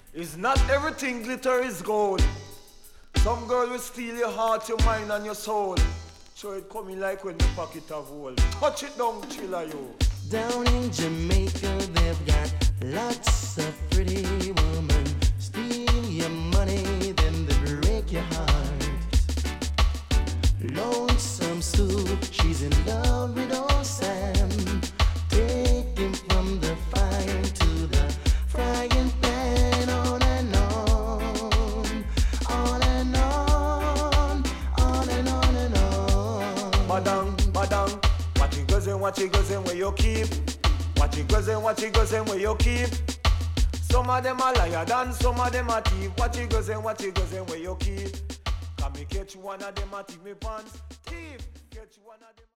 It's not everything glitter is gold. Some girl will steal your heart, your mind and your soul. So it coming like when the pocket of gold. Touch it down, chiller you. Down in Jamaica they've got lots of pretty women. Steal your money, then they break your heart. Lonesome Sue, she's in love with old Sam. Take him from the fire to the frying pan. On and on, on and on, on and on and on. Badang, badang. What you goes in where you keep. What you goes in where you keep. Some of them are liar than some of them are thief. What you goes in where you keep. Can me catch one of them a thief me pants. Thief, catch one of them.